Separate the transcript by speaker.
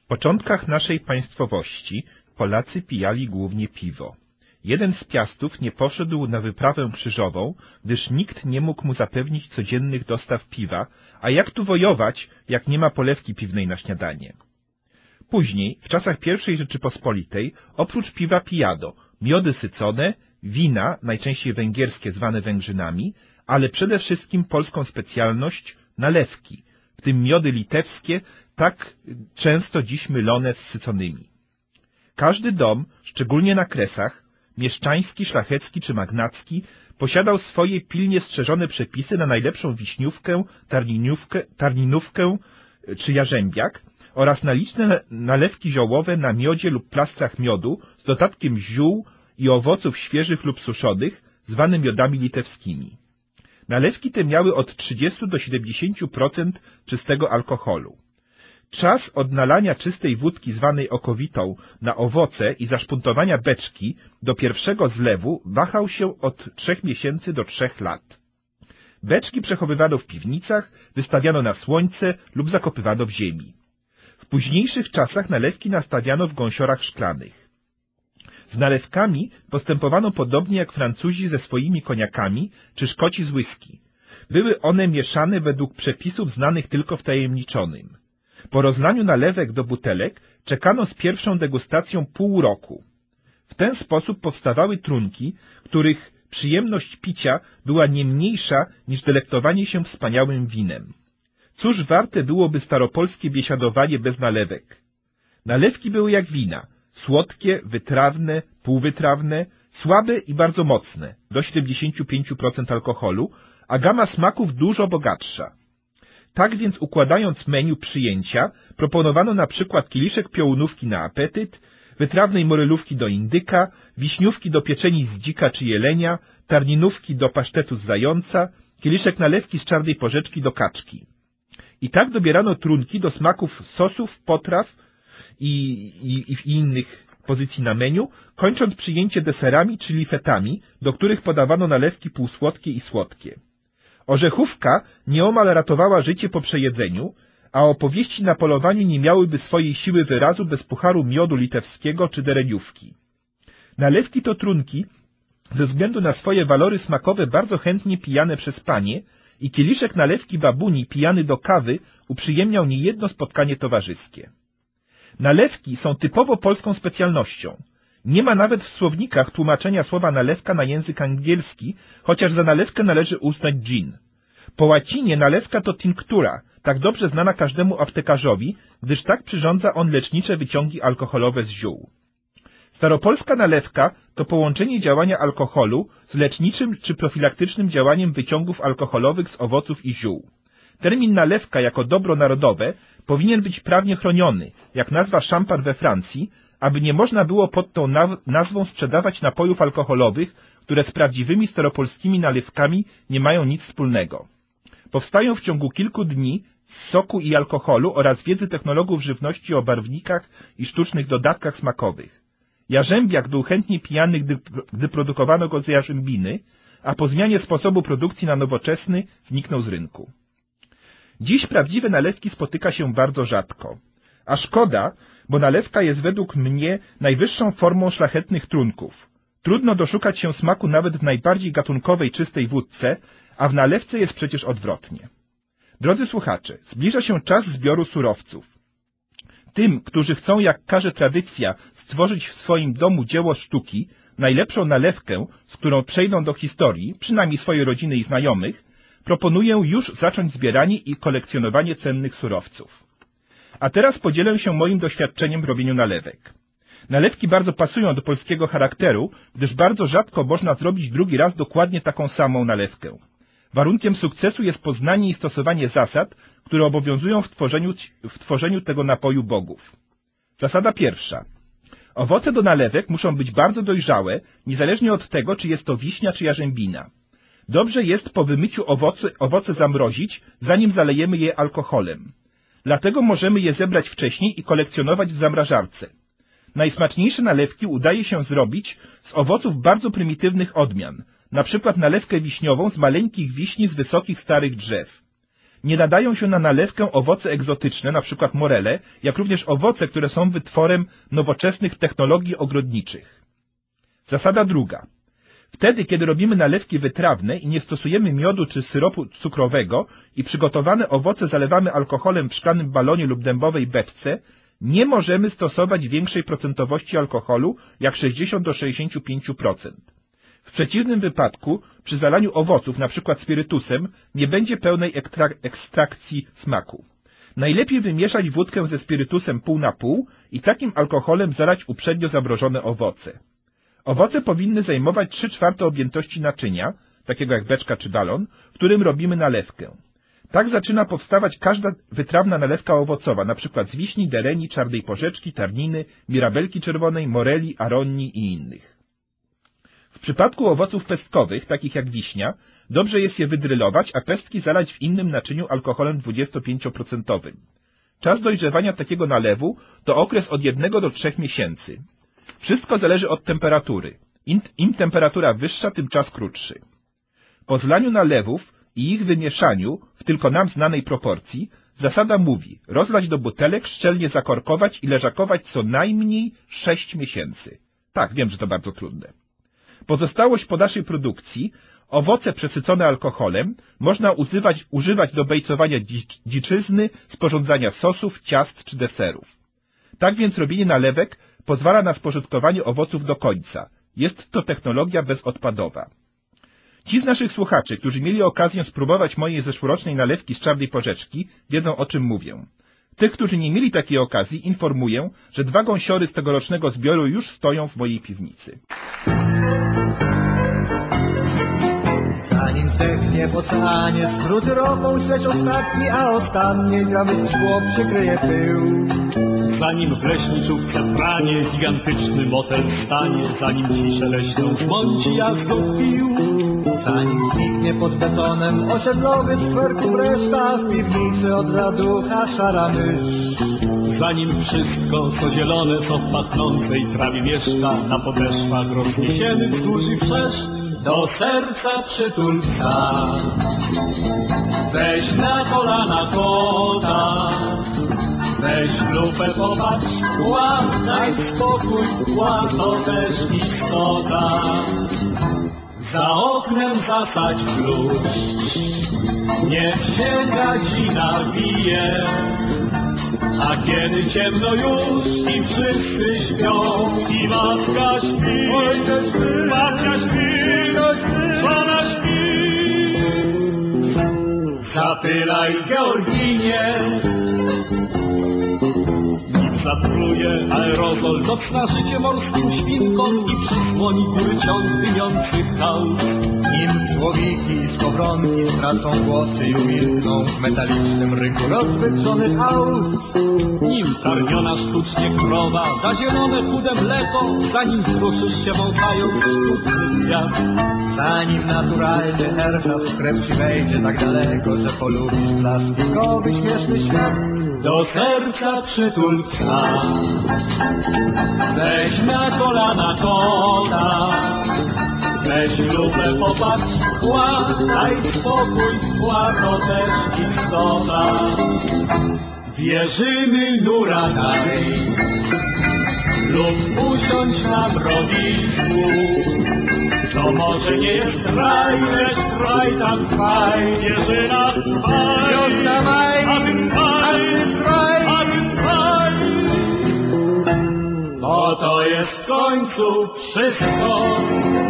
Speaker 1: W początkach naszej państwowości Polacy pijali głównie piwo. Jeden z piastów nie poszedł na wyprawę krzyżową, gdyż nikt nie mógł mu zapewnić codziennych dostaw piwa, a jak tu wojować, jak nie ma polewki piwnej na śniadanie. Później, w czasach I Rzeczypospolitej, oprócz piwa pijano miody sycone, wina, najczęściej węgierskie zwane węgrzynami, ale przede wszystkim polską specjalność nalewki, w tym miody litewskie, tak często dziś mylone z syconymi. Każdy dom, szczególnie na Kresach, mieszczański, szlachecki czy magnacki, posiadał swoje pilnie strzeżone przepisy na najlepszą wiśniówkę, tarninówkę czy jarzębiak oraz na liczne nalewki ziołowe na miodzie lub plastrach miodu z dodatkiem ziół i owoców świeżych lub suszonych, zwane miodami litewskimi. Nalewki te miały od 30 do 70% czystego alkoholu. Czas od nalania czystej wódki zwanej okowitą na owoce i zaszpuntowania beczki do pierwszego zlewu wahał się od 3 miesięcy do 3 lat. Beczki przechowywano w piwnicach, wystawiano na słońce lub zakopywano w ziemi. W późniejszych czasach nalewki nastawiano w gąsiorach szklanych. Z nalewkami postępowano podobnie jak Francuzi ze swoimi koniakami czy Szkoci z whisky. Były one mieszane według przepisów znanych tylko wtajemniczonym. Po rozlaniu nalewek do butelek czekano z pierwszą degustacją pół roku. W ten sposób powstawały trunki, których przyjemność picia była nie mniejsza niż delektowanie się wspaniałym winem. Cóż warte byłoby staropolskie biesiadowanie bez nalewek? Nalewki były jak wina, słodkie, wytrawne, półwytrawne, słabe i bardzo mocne, do 75% alkoholu, a gama smaków dużo bogatsza. Tak więc układając menu przyjęcia, proponowano na przykład kieliszek piołunówki na apetyt, wytrawnej morelówki do indyka, wiśniówki do pieczeni z dzika czy jelenia, tarninówki do pasztetu z zająca, kieliszek nalewki z czarnej porzeczki do kaczki. I tak dobierano trunki do smaków sosów, potraw i innych pozycji na menu, kończąc przyjęcie deserami czyli fetami, do których podawano nalewki półsłodkie i słodkie. Orzechówka nieomal ratowała życie po przejedzeniu, a opowieści na polowaniu nie miałyby swojej siły wyrazu bez pucharu miodu litewskiego czy dereniówki. Nalewki to trunki, ze względu na swoje walory smakowe bardzo chętnie pijane przez panie i kieliszek nalewki babuni pijany do kawy uprzyjemniał niejedno spotkanie towarzyskie. Nalewki są typowo polską specjalnością. Nie ma nawet w słownikach tłumaczenia słowa nalewka na język angielski, chociaż za nalewkę należy uznać gin. Po łacinie nalewka to tinctura, tak dobrze znana każdemu aptekarzowi, gdyż tak przyrządza on lecznicze wyciągi alkoholowe z ziół. Staropolska nalewka to połączenie działania alkoholu z leczniczym czy profilaktycznym działaniem wyciągów alkoholowych z owoców i ziół. Termin nalewka jako dobro narodowe powinien być prawnie chroniony, jak nazwa szampan we Francji, aby nie można było pod tą nazwą sprzedawać napojów alkoholowych, które z prawdziwymi staropolskimi nalewkami nie mają nic wspólnego. Powstają w ciągu kilku dni z soku i alkoholu oraz wiedzy technologów żywności o barwnikach i sztucznych dodatkach smakowych. Jarzębiak był chętnie pijany, gdy produkowano go z jarzębiny, a po zmianie sposobu produkcji na nowoczesny zniknął z rynku. Dziś prawdziwe nalewki spotyka się bardzo rzadko. A szkoda, bo nalewka jest według mnie najwyższą formą szlachetnych trunków. Trudno doszukać się smaku nawet w najbardziej gatunkowej czystej wódce, a w nalewce jest przecież odwrotnie. Drodzy słuchacze, zbliża się czas zbioru surowców. Tym, którzy chcą, jak każe tradycja, stworzyć w swoim domu dzieło sztuki, najlepszą nalewkę, z którą przejdą do historii, przynajmniej swojej rodziny i znajomych, proponuję już zacząć zbieranie i kolekcjonowanie cennych surowców. A teraz podzielę się moim doświadczeniem w robieniu nalewek. Nalewki bardzo pasują do polskiego charakteru, gdyż bardzo rzadko można zrobić drugi raz dokładnie taką samą nalewkę. Warunkiem sukcesu jest poznanie i stosowanie zasad, które obowiązują w tworzeniu tego napoju bogów. Zasada pierwsza. Owoce do nalewek muszą być bardzo dojrzałe, niezależnie od tego, czy jest to wiśnia czy jarzębina. Dobrze jest po wymyciu owoce zamrozić, zanim zalejemy je alkoholem. Dlatego możemy je zebrać wcześniej i kolekcjonować w zamrażarce. Najsmaczniejsze nalewki udaje się zrobić z owoców bardzo prymitywnych odmian, na przykład nalewkę wiśniową z maleńkich wiśni z wysokich starych drzew. Nie nadają się na nalewkę owoce egzotyczne, np. morele, jak również owoce, które są wytworem nowoczesnych technologii ogrodniczych. Zasada druga. Wtedy, kiedy robimy nalewki wytrawne i nie stosujemy miodu czy syropu cukrowego i przygotowane owoce zalewamy alkoholem w szklanym balonie lub dębowej beczce, nie możemy stosować większej procentowości alkoholu jak 60 do 65%. W przeciwnym wypadku, przy zalaniu owoców, np. spirytusem, nie będzie pełnej ekstrakcji smaku. Najlepiej wymieszać wódkę ze spirytusem pół na pół i takim alkoholem zalać uprzednio zamrożone owoce. Owoce powinny zajmować 3/4 objętości naczynia, takiego jak beczka czy balon, w którym robimy nalewkę. Tak zaczyna powstawać każda wytrawna nalewka owocowa, np. z wiśni, dereni, czarnej porzeczki, tarniny, mirabelki czerwonej, moreli, aronii i innych. W przypadku owoców pestkowych, takich jak wiśnia, dobrze jest je wydrylować, a pestki zalać w innym naczyniu alkoholem 25%. Czas dojrzewania takiego nalewu to okres od 1 do 3 miesięcy. Wszystko zależy od temperatury. Im temperatura wyższa, tym czas krótszy. Po zlaniu nalewów i ich wymieszaniu w tylko nam znanej proporcji, zasada mówi rozlać do butelek, szczelnie zakorkować i leżakować co najmniej 6 miesięcy. Tak, wiem, że to bardzo trudne. Pozostałość po naszej produkcji, owoce przesycone alkoholem, można używać do bejcowania dziczyzny, sporządzania sosów, ciast czy deserów. Tak więc robienie nalewek pozwala na spożytkowanie owoców do końca. Jest to technologia bezodpadowa. Ci z naszych słuchaczy, którzy mieli okazję spróbować mojej zeszłorocznej nalewki z czarnej porzeczki, wiedzą, o czym mówię. Tych, którzy nie mieli takiej okazji, informuję, że 2 gąsiory z tegorocznego zbioru już stoją w mojej piwnicy.
Speaker 2: Zanim zdechnie w oceanie, skróty ropą śledź ostatni, a ostatniej trawy szkło przykryje pył.
Speaker 3: Zanim w leśniczówce pranie, gigantyczny motel stanie, zanim ciszę leśną zmąci jazdów pił.
Speaker 2: Zanim zniknie pod betonem osiedlowy skwerków reszta, w piwnicy od raducha szara mysz.
Speaker 3: Zanim wszystko, co zielone, co w pachnącej trawie mieszka, na podeszwach rozniesionych wzdłuż i wszerz, do serca przytul psa. Weź na kolana kota, weź lupę, popatrz, daj spokój, to też istota. Za oknem zasadź klucz, niech się gadzina bije, a kiedy ciemno już i wszyscy śpią, i matka śpi, ojciec śpi, babcia śpi, żona śpi. Zapylaj Georginie, nim zatruje aerozol, docna życie morskim świnkom i przysłoni góry ciąg dymiących chaos.
Speaker 2: Nim słowiki i skowronki stracą głosy i umilkną w metalicznym ryku rozwydrzonych aut.
Speaker 3: Nim karmiona sztucznie krowa da zielone chude mleko, zanim wzruszysz się wąchając sztuczny kwiat.
Speaker 2: Zanim naturalny ersat w krew ci wejdzie tak daleko, że polubisz plastikowy śmieszny świat.
Speaker 3: Do serca przytul psa, weź na kolana kota, weź lupę, popatrz, daj spokój, to też istota. Wierzymy nura daj, lub usiądź na mrowisku. To może nie jest raj, lecz kraj tam trwaj, wierzyna trwaj, a ty trwaj, bo to jest w końcu wszystko.